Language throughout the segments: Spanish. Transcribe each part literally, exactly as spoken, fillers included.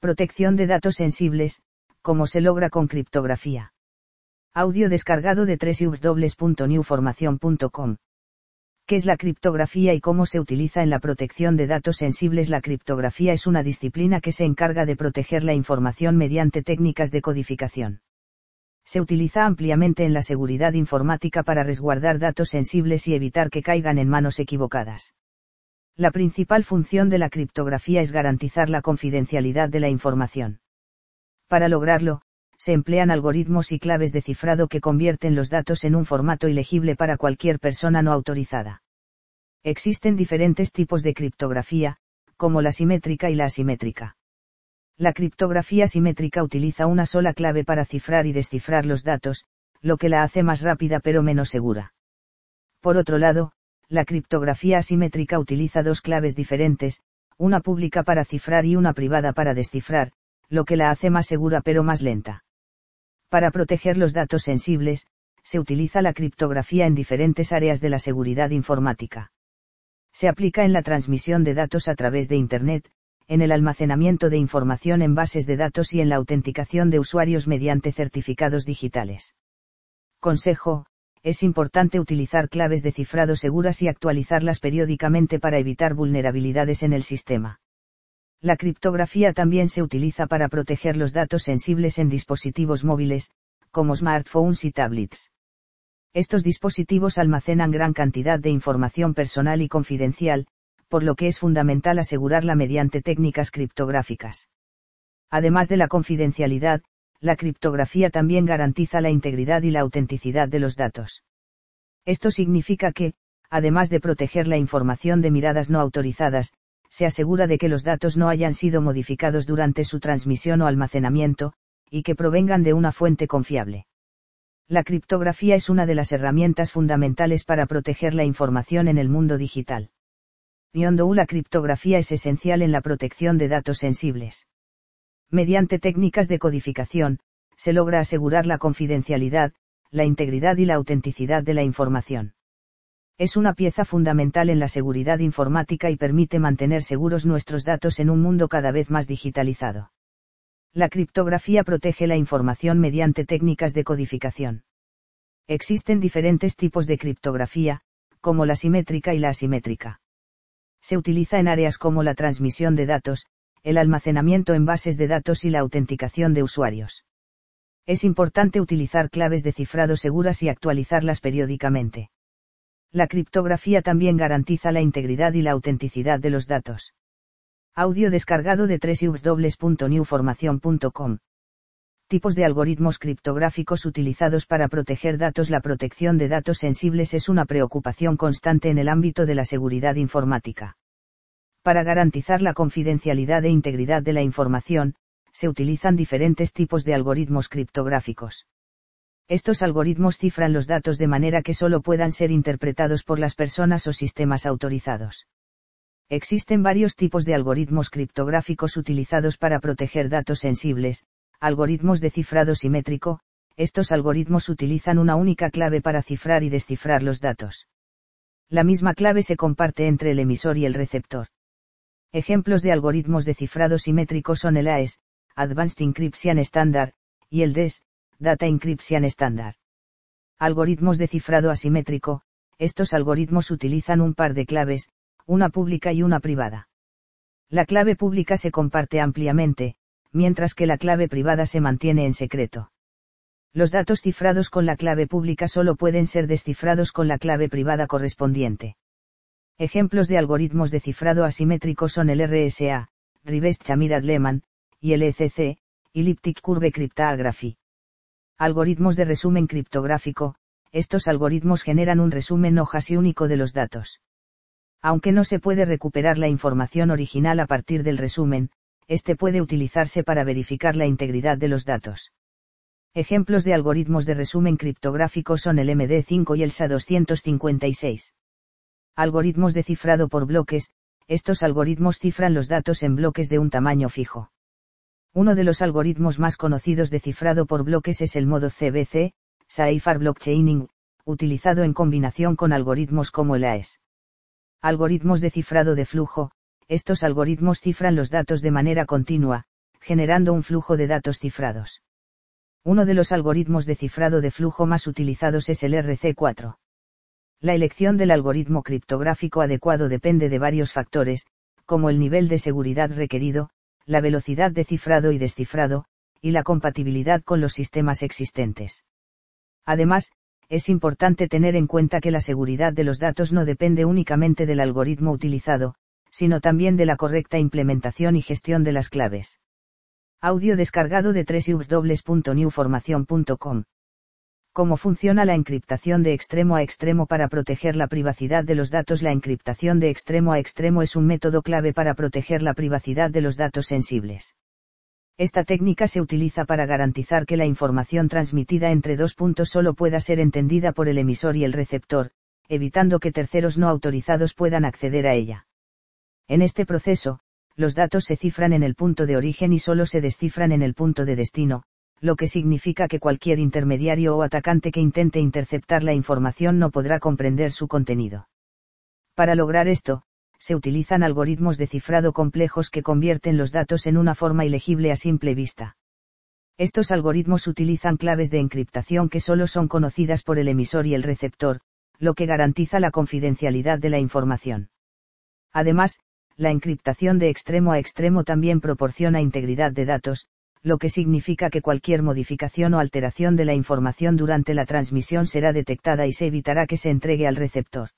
Protección de datos sensibles, ¿cómo se logra con criptografía? Audio descargado de doble u doble u doble u punto new formación punto com. ¿Qué es la criptografía y cómo se utiliza en la protección de datos sensibles? La criptografía es una disciplina que se encarga de proteger la información mediante técnicas de codificación. Se utiliza ampliamente en la seguridad informática para resguardar datos sensibles y evitar que caigan en manos equivocadas. La principal función de la criptografía es garantizar la confidencialidad de la información. Para lograrlo, se emplean algoritmos y claves de cifrado que convierten los datos en un formato ilegible para cualquier persona no autorizada. Existen diferentes tipos de criptografía, como la simétrica y la asimétrica. La criptografía simétrica utiliza una sola clave para cifrar y descifrar los datos, lo que la hace más rápida pero menos segura. Por otro lado, la criptografía asimétrica utiliza dos claves diferentes, una pública para cifrar y una privada para descifrar, lo que la hace más segura pero más lenta. Para proteger los datos sensibles, se utiliza la criptografía en diferentes áreas de la seguridad informática. Se aplica en la transmisión de datos a través de Internet, en el almacenamiento de información en bases de datos y en la autenticación de usuarios mediante certificados digitales. Consejo: es importante utilizar claves de cifrado seguras y actualizarlas periódicamente para evitar vulnerabilidades en el sistema. La criptografía también se utiliza para proteger los datos sensibles en dispositivos móviles, como smartphones y tablets. Estos dispositivos almacenan gran cantidad de información personal y confidencial, por lo que es fundamental asegurarla mediante técnicas criptográficas. Además de la confidencialidad, la criptografía también garantiza la integridad y la autenticidad de los datos. Esto significa que, además de proteger la información de miradas no autorizadas, se asegura de que los datos no hayan sido modificados durante su transmisión o almacenamiento, y que provengan de una fuente confiable. La criptografía es una de las herramientas fundamentales para proteger la información en el mundo digital. Yondou, la criptografía es esencial en la protección de datos sensibles. Mediante técnicas de codificación, se logra asegurar la confidencialidad, la integridad y la autenticidad de la información. Es una pieza fundamental en la seguridad informática y permite mantener seguros nuestros datos en un mundo cada vez más digitalizado. La criptografía protege la información mediante técnicas de codificación. Existen diferentes tipos de criptografía, como la simétrica y la asimétrica. Se utiliza en áreas como la transmisión de datos, el almacenamiento en bases de datos y la autenticación de usuarios. Es importante utilizar claves de cifrado seguras y actualizarlas periódicamente. La criptografía también garantiza la integridad y la autenticidad de los datos. Audio descargado de doble u doble u doble u punto new formación punto com. Tipos de algoritmos criptográficos utilizados para proteger datos. La protección de datos sensibles es una preocupación constante en el ámbito de la seguridad informática. Para garantizar la confidencialidad e integridad de la información, se utilizan diferentes tipos de algoritmos criptográficos. Estos algoritmos cifran los datos de manera que solo puedan ser interpretados por las personas o sistemas autorizados. Existen varios tipos de algoritmos criptográficos utilizados para proteger datos sensibles. Algoritmos de cifrado simétrico: estos algoritmos utilizan una única clave para cifrar y descifrar los datos. La misma clave se comparte entre el emisor y el receptor. Ejemplos de algoritmos de cifrado simétrico son el A E S, Advanced Encryption Standard, y el D E S, Data Encryption Standard. Algoritmos de cifrado asimétrico: estos algoritmos utilizan un par de claves, una pública y una privada. La clave pública se comparte ampliamente, mientras que la clave privada se mantiene en secreto. Los datos cifrados con la clave pública solo pueden ser descifrados con la clave privada correspondiente. Ejemplos de algoritmos de cifrado asimétrico son el R S A, Reversed Chamired Lehman, y el E C C, Elliptic Curve Cryptography. Algoritmos de resumen criptográfico: estos algoritmos generan un resumen hojas único de los datos. Aunque no se puede recuperar la información original a partir del resumen, este puede utilizarse para verificar la integridad de los datos. Ejemplos de algoritmos de resumen criptográfico son el M D cinco y el S A doscientos cincuenta y seis. Algoritmos de cifrado por bloques: estos algoritmos cifran los datos en bloques de un tamaño fijo. Uno de los algoritmos más conocidos de cifrado por bloques es el modo C B C, Cipher Blockchaining, utilizado en combinación con algoritmos como el A E S. Algoritmos de cifrado de flujo: estos algoritmos cifran los datos de manera continua, generando un flujo de datos cifrados. Uno de los algoritmos de cifrado de flujo más utilizados es el R C cuatro. La elección del algoritmo criptográfico adecuado depende de varios factores, como el nivel de seguridad requerido, la velocidad de cifrado y descifrado, y la compatibilidad con los sistemas existentes. Además, es importante tener en cuenta que la seguridad de los datos no depende únicamente del algoritmo utilizado, sino también de la correcta implementación y gestión de las claves. Audio descargado de doble u doble u doble u punto new formación punto com. ¿Cómo funciona la encriptación de extremo a extremo para proteger la privacidad de los datos? La encriptación de extremo a extremo es un método clave para proteger la privacidad de los datos sensibles. Esta técnica se utiliza para garantizar que la información transmitida entre dos puntos solo pueda ser entendida por el emisor y el receptor, evitando que terceros no autorizados puedan acceder a ella. En este proceso, los datos se cifran en el punto de origen y solo se descifran en el punto de destino, lo que significa que cualquier intermediario o atacante que intente interceptar la información no podrá comprender su contenido. Para lograr esto, se utilizan algoritmos de cifrado complejos que convierten los datos en una forma ilegible a simple vista. Estos algoritmos utilizan claves de encriptación que solo son conocidas por el emisor y el receptor, lo que garantiza la confidencialidad de la información. Además, la encriptación de extremo a extremo también proporciona integridad de datos, lo que significa que cualquier modificación o alteración de la información durante la transmisión será detectada y se evitará que se entregue al receptor.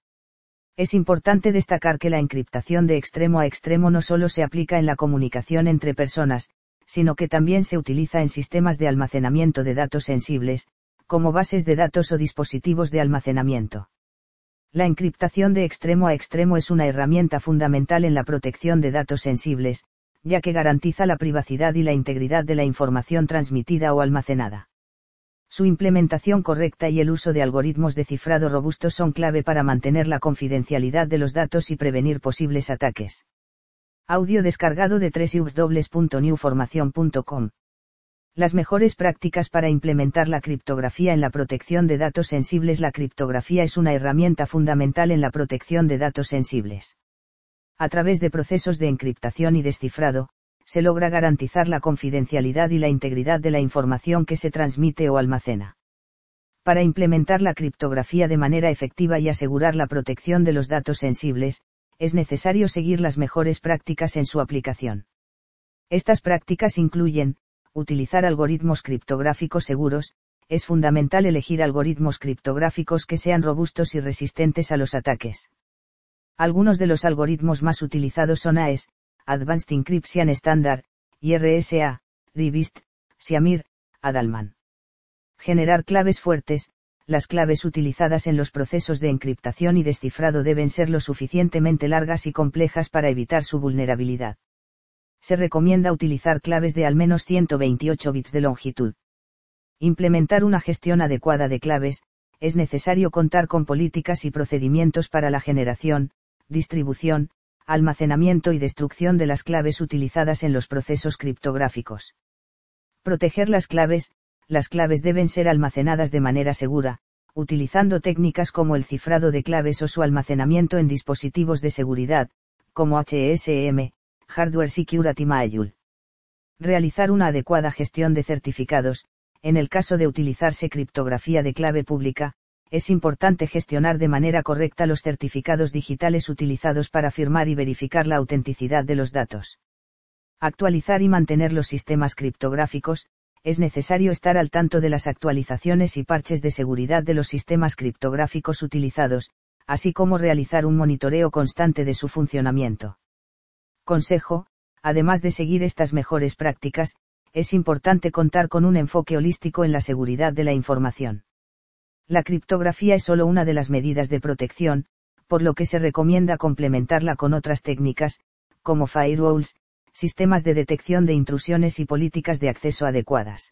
Es importante destacar que la encriptación de extremo a extremo no solo se aplica en la comunicación entre personas, sino que también se utiliza en sistemas de almacenamiento de datos sensibles, como bases de datos o dispositivos de almacenamiento. La encriptación de extremo a extremo es una herramienta fundamental en la protección de datos sensibles, ya que garantiza la privacidad y la integridad de la información transmitida o almacenada. Su implementación correcta y el uso de algoritmos de cifrado robustos son clave para mantener la confidencialidad de los datos y prevenir posibles ataques. Audio descargado de doble u doble u doble u punto new formación punto com. Las mejores prácticas para implementar la criptografía en la protección de datos sensibles. La criptografía es una herramienta fundamental en la protección de datos sensibles. A través de procesos de encriptación y descifrado, se logra garantizar la confidencialidad y la integridad de la información que se transmite o almacena. Para implementar la criptografía de manera efectiva y asegurar la protección de los datos sensibles, es necesario seguir las mejores prácticas en su aplicación. Estas prácticas incluyen: utilizar algoritmos criptográficos seguros. Es fundamental elegir algoritmos criptográficos que sean robustos y resistentes a los ataques. Algunos de los algoritmos más utilizados son A E S, Advanced Encryption Standard, y R S A, Rivist, Syamir, Adalman. Generar claves fuertes. Las claves utilizadas en los procesos de encriptación y descifrado deben ser lo suficientemente largas y complejas para evitar su vulnerabilidad. Se recomienda utilizar claves de al menos ciento veintiocho bits de longitud. Implementar una gestión adecuada de claves. Es necesario contar con políticas y procedimientos para la generación, distribución, almacenamiento y destrucción de las claves utilizadas en los procesos criptográficos. Proteger las claves. Las claves deben ser almacenadas de manera segura, utilizando técnicas como el cifrado de claves o su almacenamiento en dispositivos de seguridad, como H S M, Hardware Security Module. Realizar una adecuada gestión de certificados. En el caso de utilizarse criptografía de clave pública, es importante gestionar de manera correcta los certificados digitales utilizados para firmar y verificar la autenticidad de los datos. Actualizar y mantener los sistemas criptográficos. Es necesario estar al tanto de las actualizaciones y parches de seguridad de los sistemas criptográficos utilizados, así como realizar un monitoreo constante de su funcionamiento. Consejo: además de seguir estas mejores prácticas, es importante contar con un enfoque holístico en la seguridad de la información. La criptografía es solo una de las medidas de protección, por lo que se recomienda complementarla con otras técnicas, como firewalls, sistemas de detección de intrusiones y políticas de acceso adecuadas.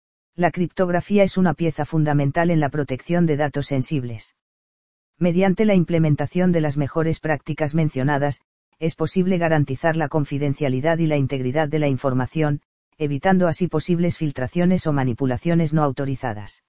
La criptografía es una pieza fundamental en la protección de datos sensibles. Mediante la implementación de las mejores prácticas mencionadas, es posible garantizar la confidencialidad y la integridad de la información, evitando así posibles filtraciones o manipulaciones no autorizadas.